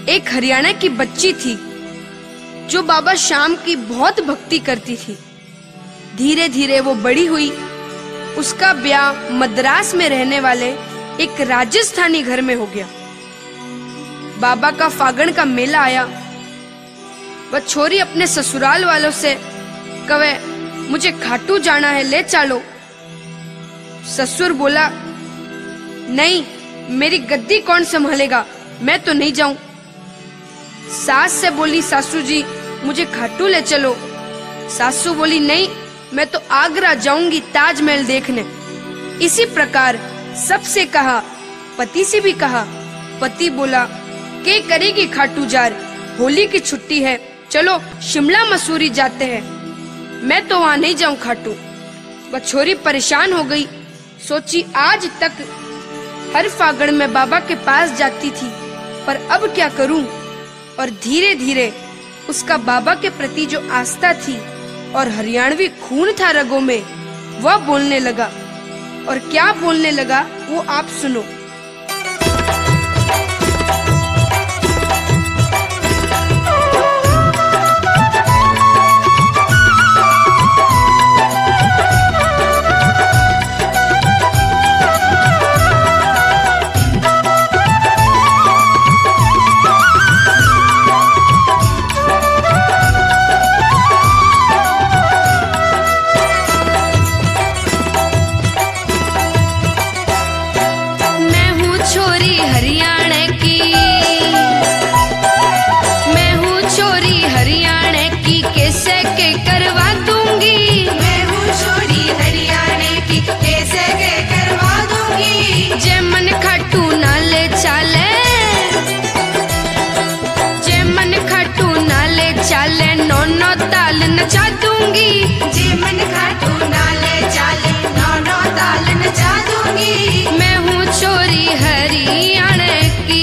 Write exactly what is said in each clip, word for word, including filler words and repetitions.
एक हरियाणा की बच्ची थी जो बाबा श्याम की बहुत भक्ति करती थी। धीरे धीरे वो बड़ी हुई। उसका ब्याह मद्रास में रहने वाले एक राजस्थानी घर में हो गया। बाबा का फागण का मेला आया। वह छोरी अपने ससुराल वालों से कहे, मुझे खाटू जाना है, ले चलो। ससुर बोला, नहीं, मेरी गद्दी कौन संभालेगा, मैं तो नहीं जाऊं। सास से बोली, सासू जी मुझे खाटू ले चलो। सासू बोली, नहीं, मैं तो आगरा जाऊंगी ताजमहल देखने। इसी प्रकार सबसे कहा, पति से भी कहा। पति बोला, के करेगी खाटू जार, होली की छुट्टी है, चलो शिमला मसूरी जाते हैं। मैं तो वहां नहीं जाऊं खाटू। वह छोरी परेशान हो गई। सोची, आज तक हर फागण में बाबा के पास जाती थी, पर अब क्या करूं। और धीरे धीरे उसका बाबा के प्रति जो आस्था थी और हरियाणवी खून था रगों में, वह बोलने लगा। और क्या बोलने लगा वो आप सुनो। चाले नौनो ताल नचा दूंगी, जे मन खाटू नाले चाले नौनो ताल नचा दूंगी। मैं हूँ छोरी हरियाणा की।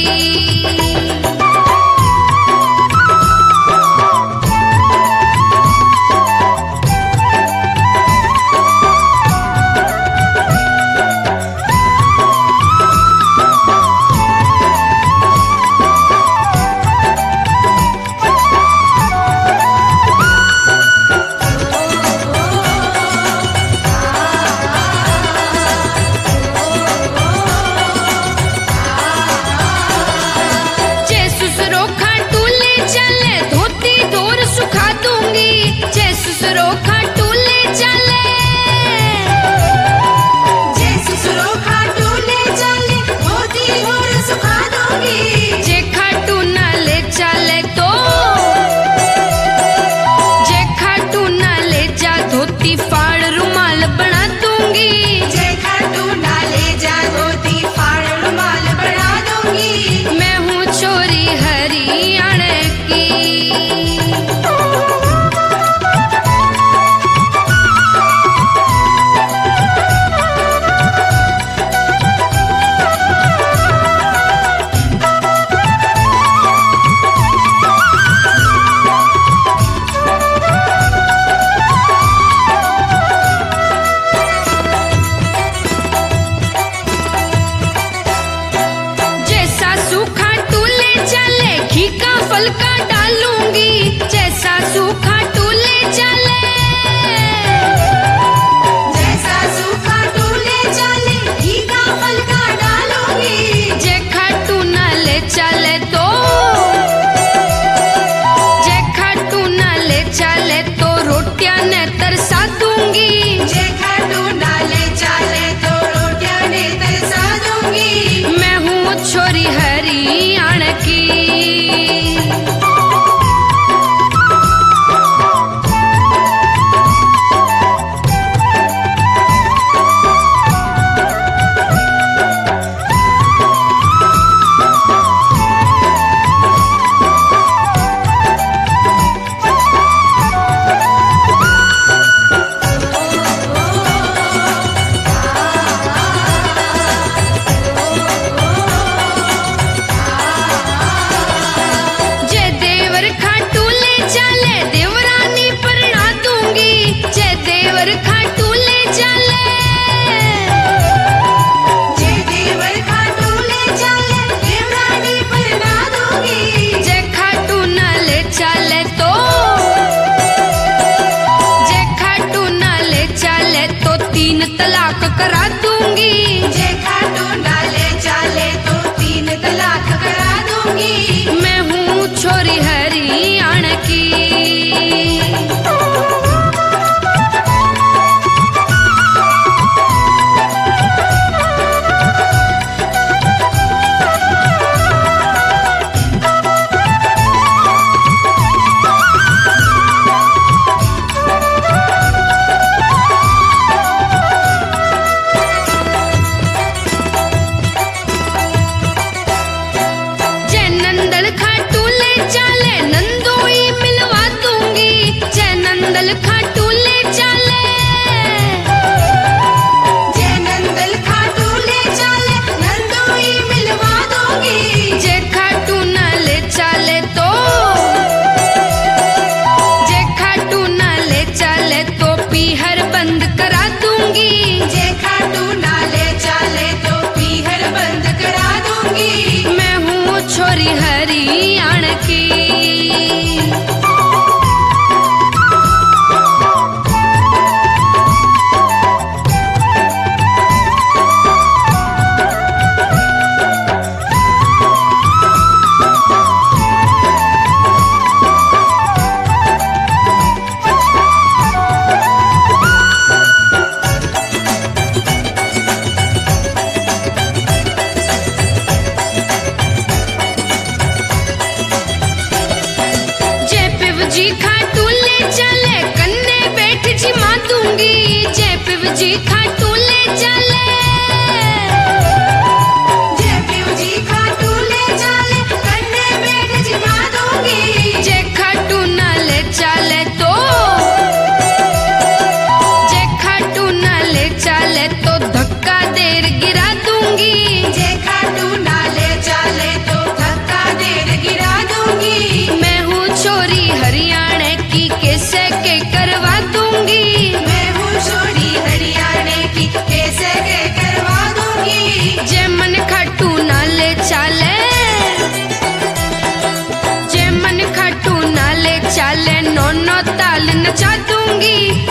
छोरी हरियाणा की। जी खाटू ले चले कन्ने बैठ जी मां दूंगी, जय पिव जी खाटू ले चले, जय पिव जी खाटू ले चले कन्ने बैठ जी मां दूंगी। जय खाटू ना ले चले तो, जय खाटू ना ले चले तो धक्का देर गिरा दूंगी, जय खाटू ना ले चले तो धक्का देर गिरा दूंगी। मैं हूँ छोरी हरियाणा की कैसे के करवा दूंगी, मैं हूँ छोरी हरियाणा की कैसे के करवा दूंगी। जय मन खाटू ना ले चाले, जय मन खाटू ना ले चाले नौ नौ ताल नचा दूंगी।